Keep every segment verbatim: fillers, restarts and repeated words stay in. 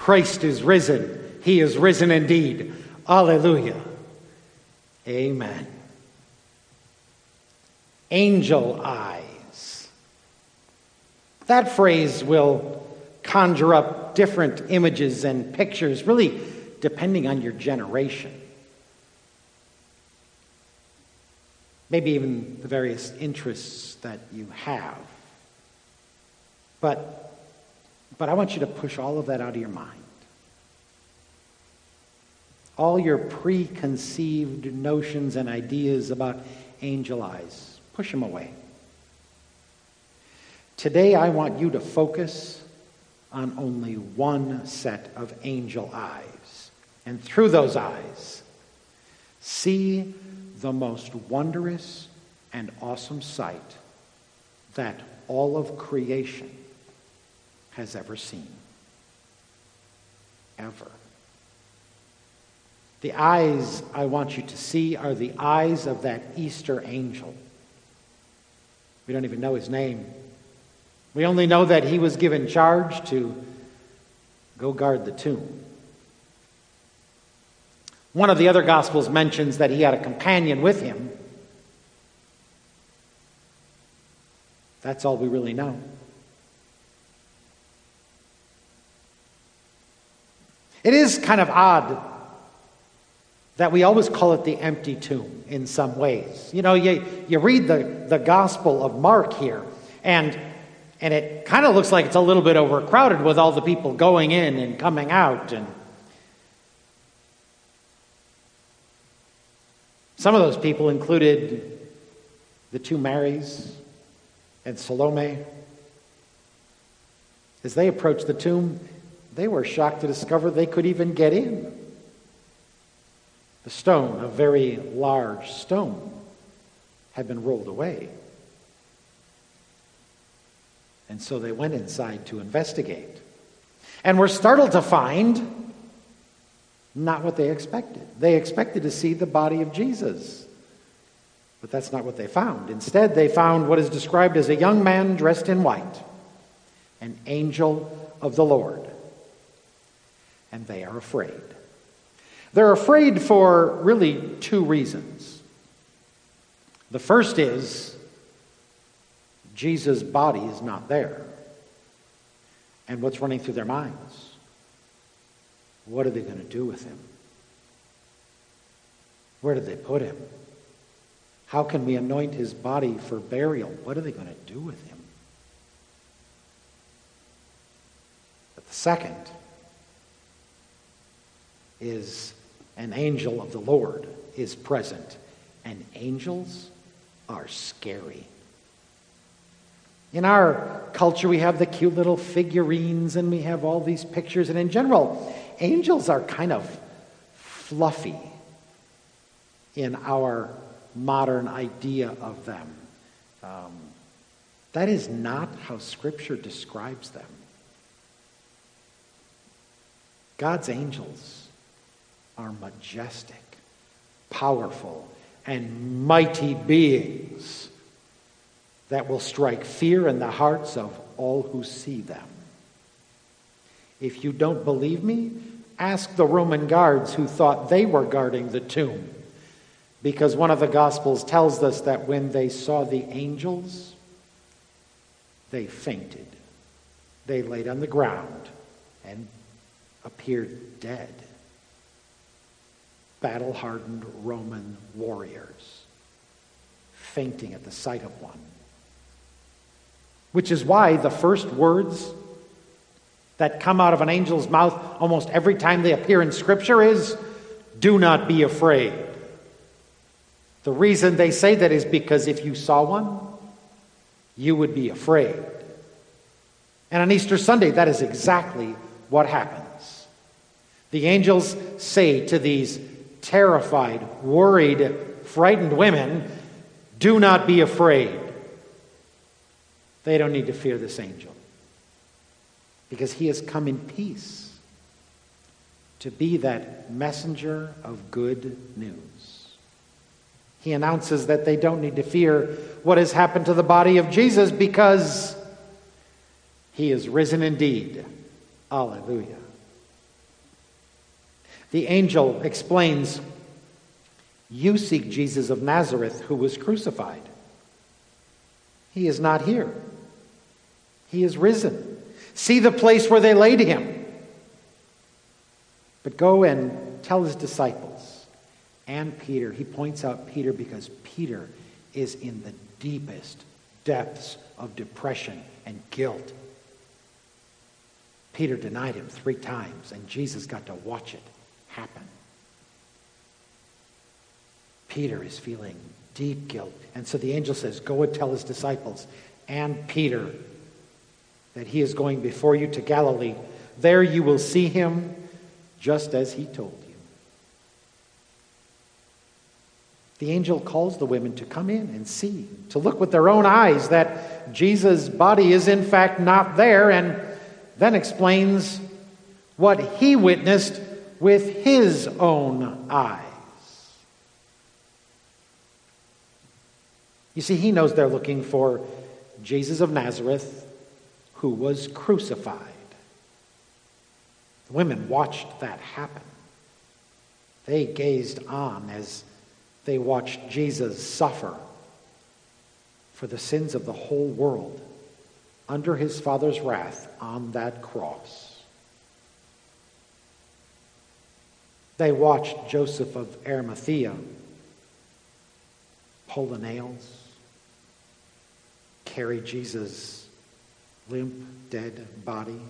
Christ is risen. He is risen indeed. Alleluia. Amen. Angel eyes. That phrase will conjure up different images and pictures, really depending on your generation. Maybe even the various interests that you have. But, but I want you to push all of that out of your mind. All your preconceived notions and ideas about angel eyes, push them away. Today I want you to focus on only one set of angel eyes. And through those eyes, see the most wondrous and awesome sight that all of creation has ever seen. Ever. The eyes I want you to see are the eyes of that Easter angel. We don't even know his name. We only know that he was given charge to go guard the tomb. One of the other Gospels mentions that he had a companion with him. That's all we really know. It is kind of odd that we always call it the empty tomb in some ways. You know, you, you read the, the Gospel of Mark here, and, and it kind of looks like it's a little bit overcrowded with all the people going in and coming out. And some of those people included the two Marys and Salome. As they approached the tomb, they were shocked to discover they could even get in. The stone, a very large stone, had been rolled away. And so they went inside to investigate. And were startled to find not what they expected. They expected to see the body of Jesus. But that's not what they found. Instead, they found what is described as a young man dressed in white, an angel of the Lord. And they are afraid. They're afraid for really two reasons. The first is Jesus' body is not there. And what's running through their minds? What are they going to do with him? Where did they put him? How can we anoint his body for burial? What are they going to do with him? But the second is an angel of the Lord is present. And angels are scary. In our culture, we have the cute little figurines and we have all these pictures. And in general, angels are kind of fluffy in our modern idea of them. Um, that is not how Scripture describes them. God's angels are majestic, powerful, and mighty beings that will strike fear in the hearts of all who see them. If you don't believe me, ask the Roman guards who thought they were guarding the tomb. Because one of the Gospels tells us that when they saw the angels, they fainted. They laid on the ground and appeared dead. Battle-hardened Roman warriors, fainting at the sight of one. Which is why the first words that come out of an angel's mouth almost every time they appear in Scripture is, "Do not be afraid." The reason they say that is because if you saw one, you would be afraid. And on Easter Sunday, that is exactly what happens. The angels say to these terrified, worried, frightened women, "Do not be afraid." They don't need to fear this angel because he has come in peace to be that messenger of good news. He announces that they don't need to fear what has happened to the body of Jesus because he is risen indeed. Alleluia. The angel explains, "You seek Jesus of Nazareth who was crucified. He is not here. He is risen. See the place where they laid him. But go and tell his disciples and Peter." He points out Peter because Peter is in the deepest depths of depression and guilt. Peter denied him three times, and Jesus got to watch it happen. Peter is feeling deep guilt. And so the angel says, "Go and tell his disciples and Peter that he is going before you to Galilee. There you will see him just as he told you." The angel calls the women to come in and see, to look with their own eyes that Jesus' body is in fact not there, and then explains what he witnessed with his own eyes. You see, he knows they're looking for Jesus of Nazareth who was crucified. The women watched that happen. They gazed on as they watched Jesus suffer for the sins of the whole world under his Father's wrath on that cross. They watched Joseph of Arimathea pull the nails, carry Jesus' limp, dead body.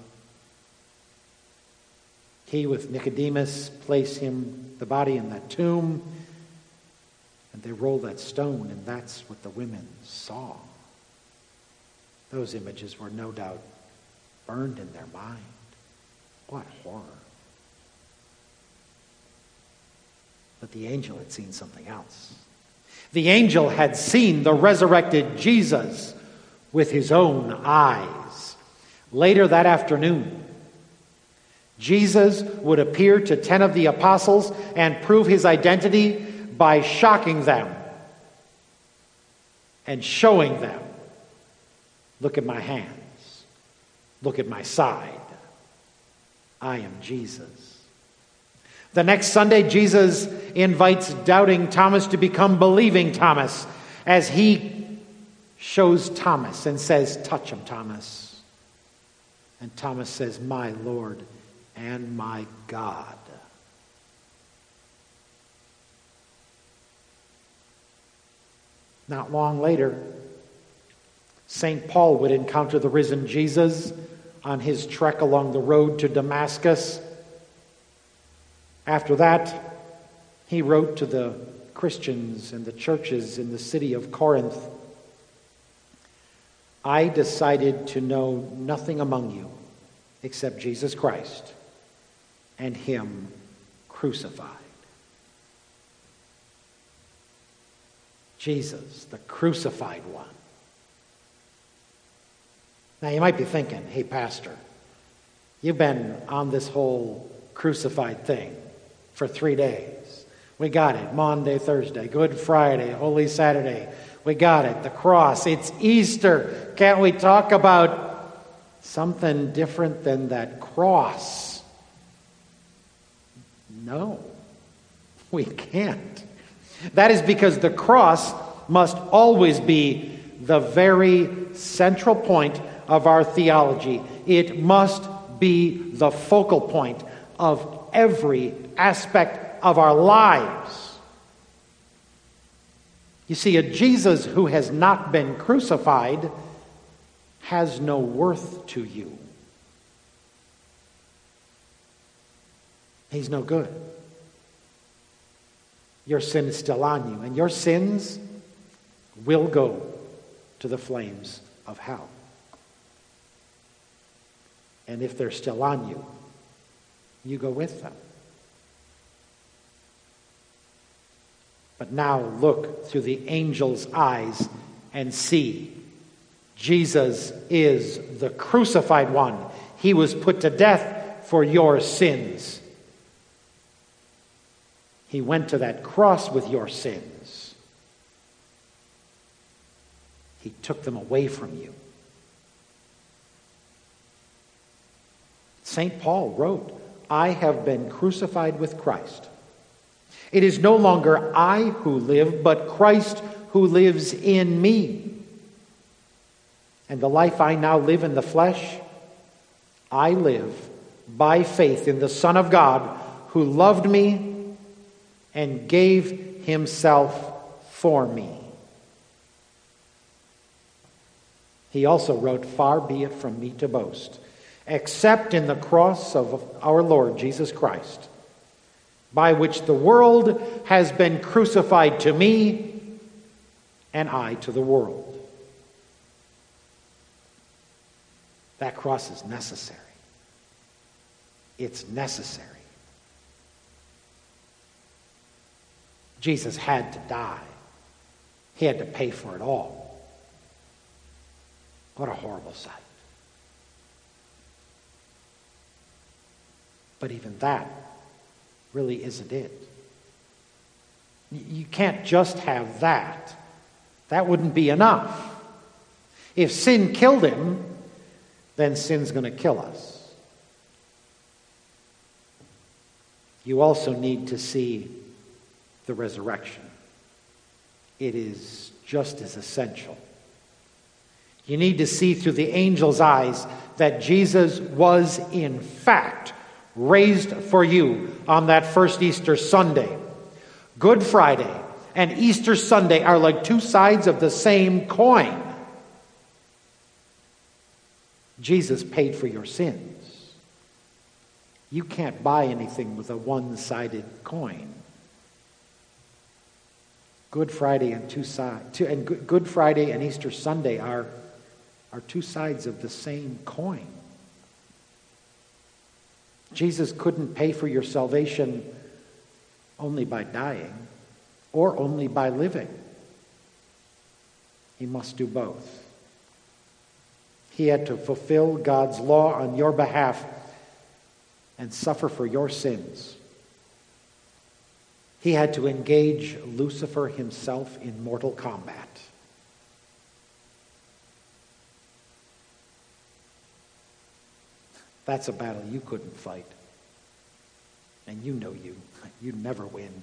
He with Nicodemus place him, the body in that tomb, and they roll that stone, and that's what the women saw. Those images were no doubt burned in their mind. What horror. But the angel had seen something else. The angel had seen the resurrected Jesus with his own eyes. Later that afternoon, Jesus would appear to ten of the apostles and prove his identity by shocking them and showing them, "Look at my hands. Look at my side. I am Jesus." The next Sunday, Jesus invites doubting Thomas to become believing Thomas as he shows Thomas and says, "Touch him, Thomas." And Thomas says, "My Lord and my God." Not long later, Saint Paul would encounter the risen Jesus on his trek along the road to Damascus. After that, he wrote to the Christians and the churches in the city of Corinth, "I decided to know nothing among you except Jesus Christ and him crucified." Jesus, the crucified one. Now you might be thinking, "Hey, Pastor, you've been on this whole crucified thing for three days. We got it. Monday, Thursday, Good Friday, Holy Saturday. We got it. The cross. It's Easter. Can't we talk about something different than that cross?" No, we can't. That is because the cross must always be the very central point of our theology. It must be the focal point of every aspect of our lives. You see, a Jesus who has not been crucified has no worth to you. He's no good. Your sin is still on you, and your sins will go to the flames of hell. And if they're still on you, you go with them. But now look through the angel's eyes and see. Jesus is the crucified one. He was put to death for your sins. He went to that cross with your sins. He took them away from you. Saint Paul wrote, I have been crucified with Christ. It is no longer I who live, but Christ who lives in me. And the life I now live in the flesh, I live by faith in the Son of God, who loved me and gave himself for me. He also wrote, "Far be it from me to boast, except in the cross of our Lord Jesus Christ, by which the world has been crucified to me, and I to the world." That cross is necessary. It's necessary. Jesus had to die. He had to pay for it all. What a horrible sight. But even that really isn't it. You can't just have that. That wouldn't be enough. If sin killed him, then sin's going to kill us. You also need to see the resurrection. It is just as essential. You need to see through the angel's eyes that Jesus was in fact raised for you on that first Easter Sunday. Good Friday and Easter Sunday are like two sides of the same coin. Jesus paid for your sins. You can't buy anything with a one-sided coin. Good Friday and two sides, and Good Friday and Easter Sunday are, are two sides of the same coin. Jesus couldn't pay for your salvation only by dying or only by living. He must do both. He had to fulfill God's law on your behalf and suffer for your sins. He had to engage Lucifer himself in mortal combat. That's a battle you couldn't fight. And you know you. You'd never win.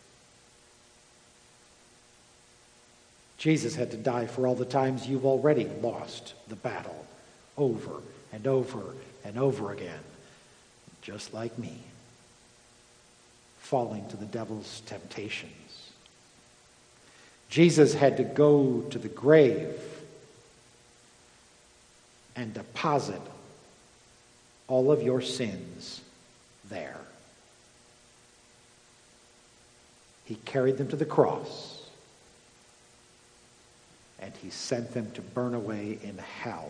Jesus had to die for all the times you've already lost the battle over and over and over again, just like me, falling to the devil's temptations. Jesus had to go to the grave and deposit all of your sins there. He carried them to the cross, and he sent them to burn away in hell.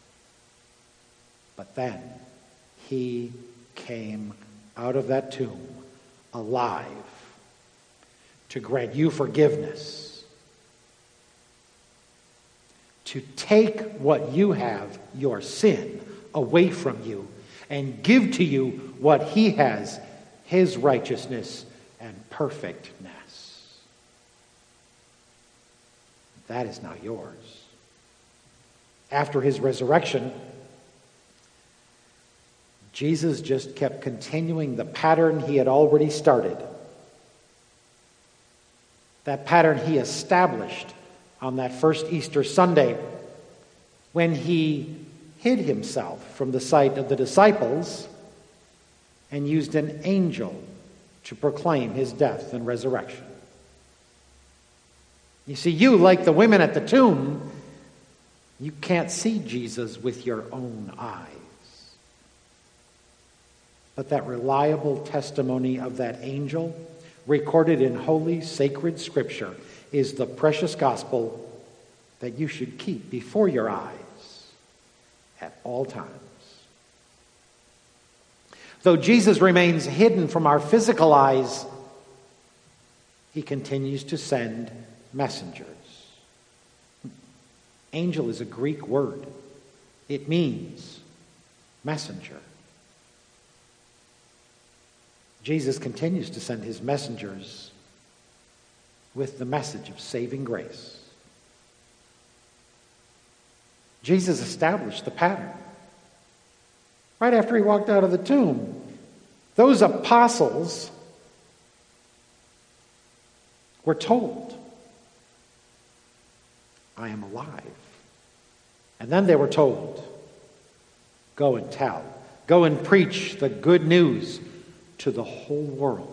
But then he came out of that tomb alive to grant you forgiveness, to take what you have, your sin, away from you and give to you what he has, his righteousness and perfectness. That is now yours. After his resurrection, Jesus just kept continuing the pattern he had already started. That pattern he established on that first Easter Sunday when he hid himself from the sight of the disciples and used an angel to proclaim his death and resurrection. You see, you, like the women at the tomb, you can't see Jesus with your own eyes. But that reliable testimony of that angel, recorded in holy, sacred scripture, is the precious gospel that you should keep before your eyes at all times. Though Jesus remains hidden from our physical eyes, he continues to send messengers. Angel is a Greek word. It means messenger. Jesus continues to send his messengers with the message of saving grace. Jesus established the pattern. Right after he walked out of the tomb, Those apostles were told, I am alive. And then they were told, go and tell. Go and preach the good news to the whole world.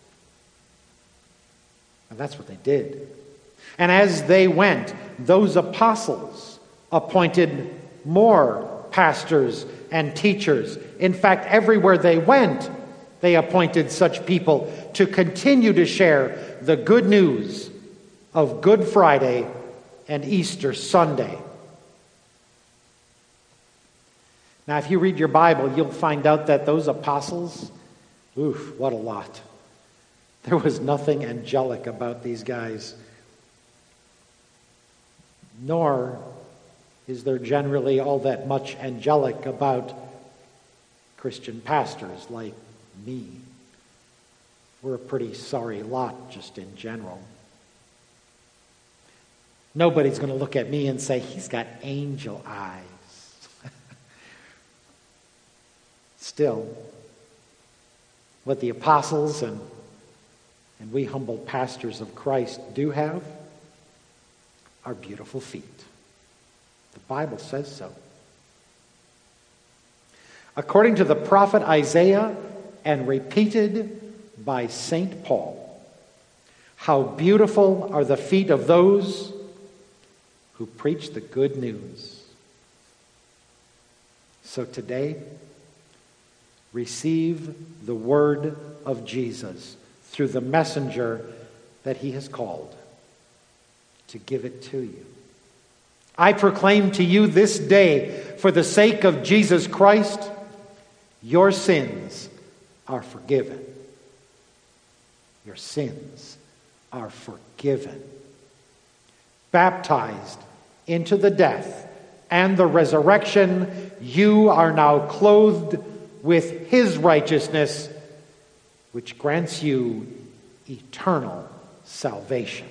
And that's what they did. And as they went, those apostles appointed more pastors and teachers. In fact, everywhere they went, they appointed such people to continue to share the good news of Good Friday and Easter Sunday. Now, if you read your Bible, you'll find out that those apostles, oof, what a lot. There was nothing angelic about these guys. Nor is there generally all that much angelic about Christian pastors like me. We're a pretty sorry lot just in general. Nobody's going to look at me and say, he's got angel eyes. Still, what the apostles and, and we humble pastors of Christ do have are beautiful feet. The Bible says so. According to the prophet Isaiah and repeated by Saint Paul, how beautiful are the feet of those who preach the good news. So today, receive the word of Jesus through the messenger that he has called to give it to you. I proclaim to you this day, for the sake of Jesus Christ, your sins are forgiven. Your sins are forgiven. Baptized into the death and the resurrection, you are now clothed with his righteousness, which grants you eternal salvation,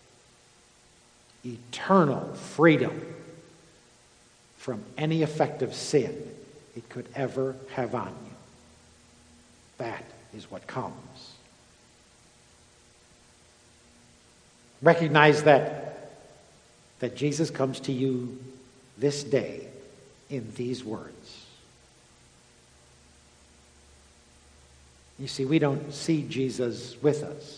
eternal freedom from any effect of sin it could ever have on you. That is what comes. Recognize that, that Jesus comes to you this day in these words. You see, we don't see Jesus with us.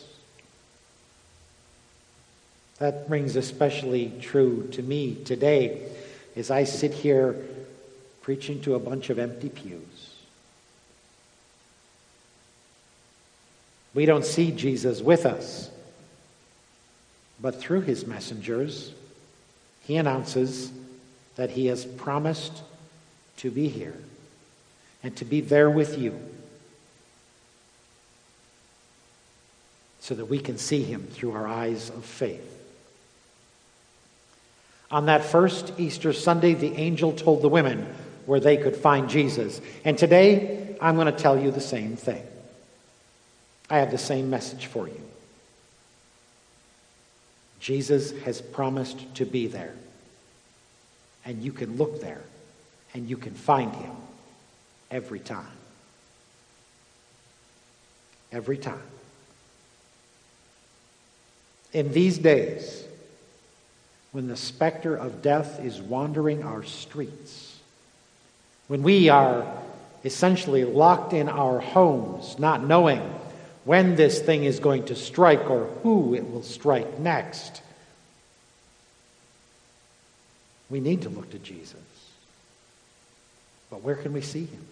That rings especially true to me today as I sit here preaching to a bunch of empty pews. We don't see Jesus with us, but through his messengers, he announces that he has promised to be here and to be there with you, so that we can see him through our eyes of faith. On that first Easter Sunday, the angel told the women where they could find Jesus. And today, I'm going to tell you the same thing. I have the same message for you. Jesus has promised to be there. And you can look there, and you can find him every time. Every time. In these days, when the specter of death is wandering our streets, when we are essentially locked in our homes, not knowing when this thing is going to strike or who it will strike next, we need to look to Jesus. But where can we see him?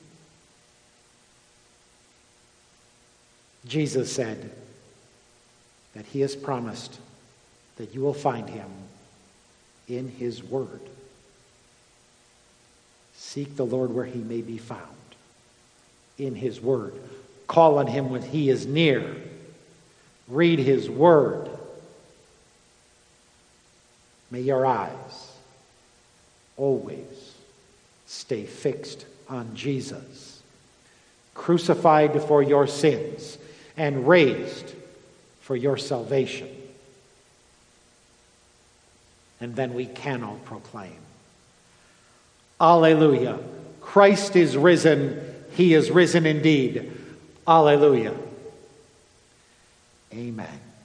Jesus said that he has promised that you will find him in his word. Seek the Lord where he may be found, in his word. Call on him when he is near. Read his word. May your eyes always stay fixed on Jesus, crucified for your sins and raised for your salvation. And then we can all proclaim, Alleluia, Christ is risen, he is risen indeed. Alleluia. Amen.